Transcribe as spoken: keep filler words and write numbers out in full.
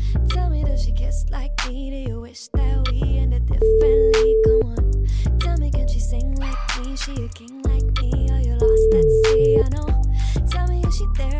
Tell me, does she kiss like me? Do you wish that we ended differently? Come on, tell me, can she sing like me? She a king like me? Are you lost at sea? I know. Tell me, is she there?